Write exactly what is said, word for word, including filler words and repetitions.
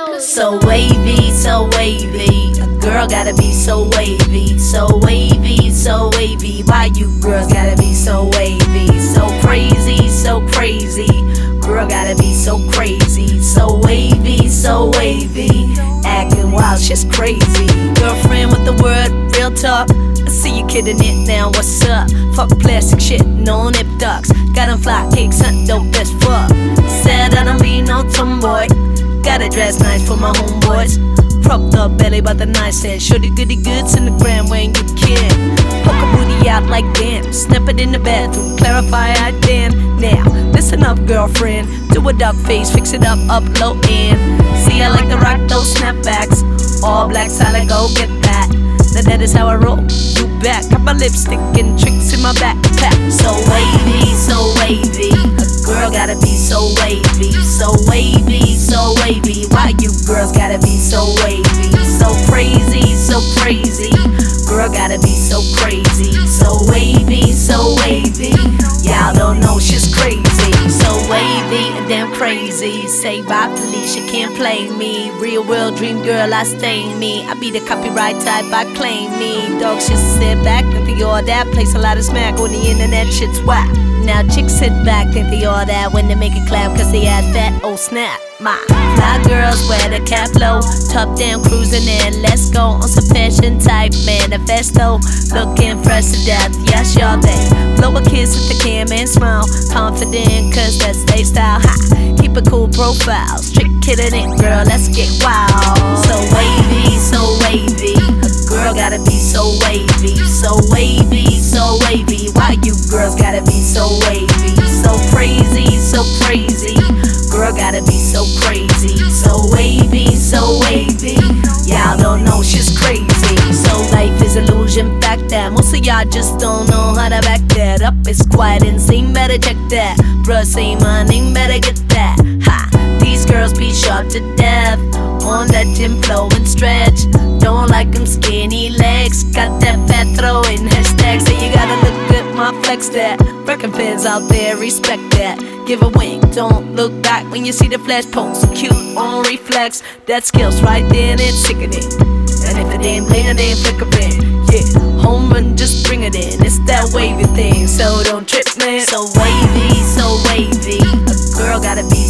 So wavy, so wavy. A girl gotta be so wavy, so wavy, so wavy. Why you girls gotta be so wavy? So crazy, so crazy. Girl gotta be so crazy, so wavy, so wavy. Acting wild, she's crazy. Girlfriend with the word real talk. I see you kidding it now, what's up? Fuck plastic shit, no nip ducks. Got them fly cakes, something dope as fuck. Said I don't be no tomboy. Gotta dress nice for my homeboys. Propped up belly by the nice head. Show the goody goods in the gram when you can. Poke a booty out like damn. Snap it in the bathroom, clarify I damn. Now, listen up girlfriend. Do a duck face, fix it up, up low end. See I like to rock those snapbacks. All black solid, go get that. Now that is how I roll, you back. Got my lipstick and tricks in my backpack. So wavy, so wavy. A girl gotta be so wavy, so wavy, so wavy. Why you girls gotta be so wavy? So crazy, so crazy. Girl gotta be so crazy, so wavy, so wavy. Y'all don't know she's crazy, so wavy and damn crazy. Say bye Felicia, can't play me. Real world dream girl, I stain me. I be the copyright type, I claim me. Dogs just sit back, think they all that. Place a lot of smack on the internet, shit's whack. Now chicks sit back, think they all that. When they make it clap, cause they add fat, oh snap. My fly girls wear the cap low, top down cruising in. Let's go on some fashion type manifesto. Looking fresh to death, yes y'all they. Blow a kiss at the cam and smile. Confident cause that's they style. Ha, keep a cool profile. Strict kidding it girl, let's get wild. So wavy, so wavy. A girl gotta be so wavy, so wavy, so wavy. Why you girls gotta be so wavy? So crazy, so crazy. Girl gotta be so crazy, so wavy, so wavy. Y'all don't know she's crazy. So life is illusion, fact that most of y'all just don't know how to back that up. It's quite insane, better check that. Bruh, say my name, better get that. Ha, these girls be sharp to death. On that gym flow and stretch. Don't like them skinny legs. Got that fat throw in hashtags. So you gotta look good, my flex that. Wrecking fans out there, respect that. Give a wink, don't look back when you see the flash post. Cute on reflex, that skills right there and it's sickening. And if it ain't bling, it ain't flickering. Yeah, home run, just bring it in. It's that wavy thing, so don't trip, man. So wavy, so wavy. A girl gotta be